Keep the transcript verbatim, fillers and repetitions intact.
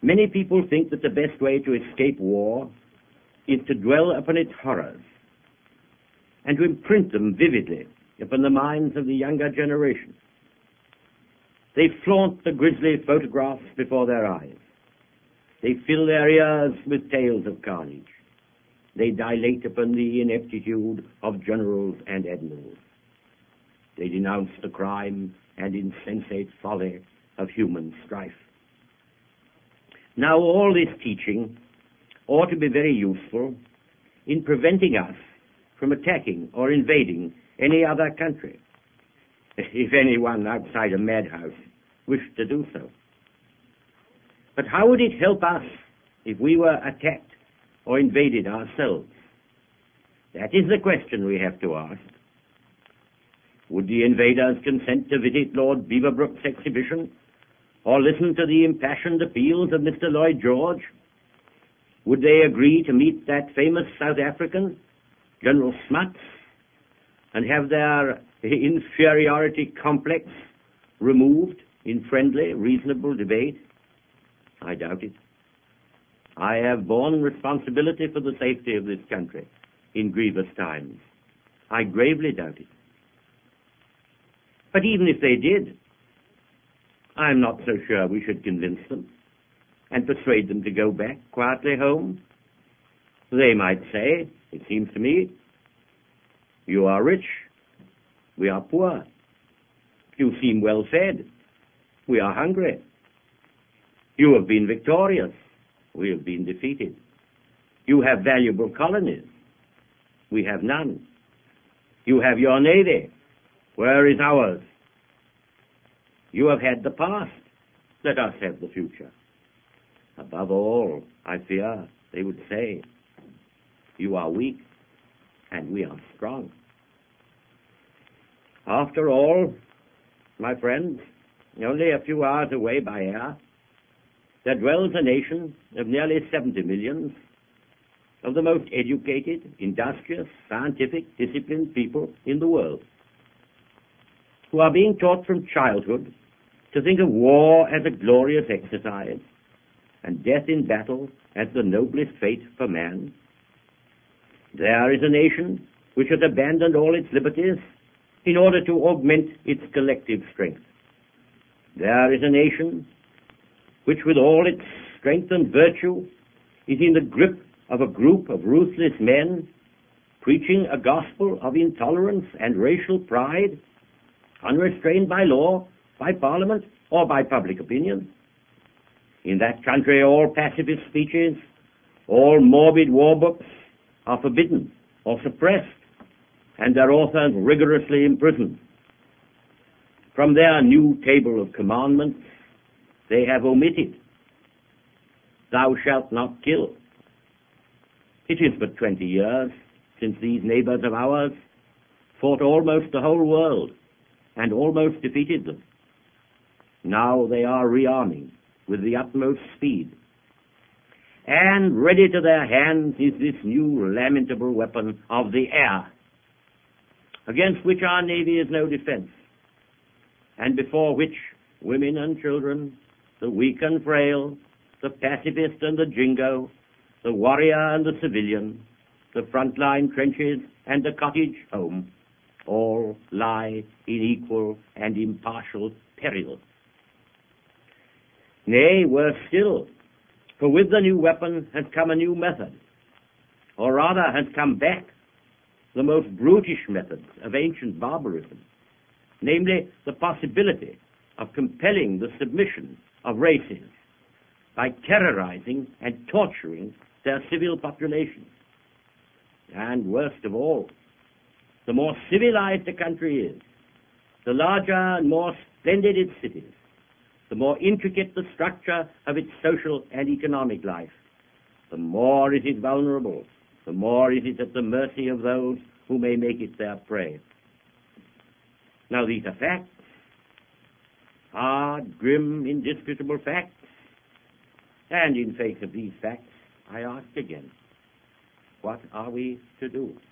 Many people think that the best way to escape war is to dwell upon its horrors and to imprint them vividly upon the minds of the younger generation. They flaunt the grisly photographs before their eyes. They fill their ears with tales of carnage. They dilate upon the ineptitude of generals and admirals. They denounce the crime and insensate folly of human strife. Now, all this teaching ought to be very useful in preventing us from attacking or invading any other country, if anyone outside a madhouse wished to do so. But how would it help us if we were attacked or invaded ourselves? That is the question we have to ask. Would the invaders consent to visit Lord Beaverbrook's exhibition or listen to the impassioned appeals of Mister Lloyd George? Would they agree to meet that famous South African, General Smuts, and have their inferiority complex removed in friendly, reasonable debate? I doubt it. I have borne responsibility for the safety of this country in grievous times. I gravely doubt it. But even if they did, I'm not so sure we should convince them and persuade them to go back quietly home. They might say, it seems to me, you are rich, we are poor. You seem well fed, we are hungry. You have been victorious, we have been defeated. You have valuable colonies, we have none. You have your navy, where is ours? You have had the past, let us have the future. Above all, I fear, they would say, you are weak and we are strong. After all, my friends, only a few hours away by air, there dwells a nation of nearly seventy millions, of the most educated, industrious, scientific, disciplined people in the world, who are being taught from childhood to think of war as a glorious exercise and death in battle as the noblest fate for man. There is a nation which has abandoned all its liberties in order to augment its collective strength. There is a nation which, with all its strength and virtue, is in the grip of a group of ruthless men preaching a gospel of intolerance and racial pride, unrestrained by law, by parliament, or by public opinion. In that country, all pacifist speeches, all morbid war books are forbidden or suppressed, and their authors rigorously imprisoned. From their new table of commandments, they have omitted, "Thou shalt not kill." It is but twenty years since these neighbors of ours fought almost the whole world and almost defeated them. Now they are rearming with the utmost speed, and ready to their hands is this new lamentable weapon of the air, against which our navy is no defense, and before which women and children, the weak and frail, the pacifist and the jingo, the warrior and the civilian, the frontline trenches and the cottage home, all lie in equal and impartial peril. Nay, worse still, for with the new weapon has come a new method, or rather has come back the most brutish methods of ancient barbarism, namely the possibility of compelling the submission of races by terrorizing and torturing their civil populations. And worst of all, the more civilized a country is, the larger and more splendid its cities, the more intricate the structure of its social and economic life, the more it is vulnerable, the more it is at the mercy of those who may make it their prey. Now, these are facts, hard, grim, indisputable facts. And in face of these facts, I ask again, what are we to do?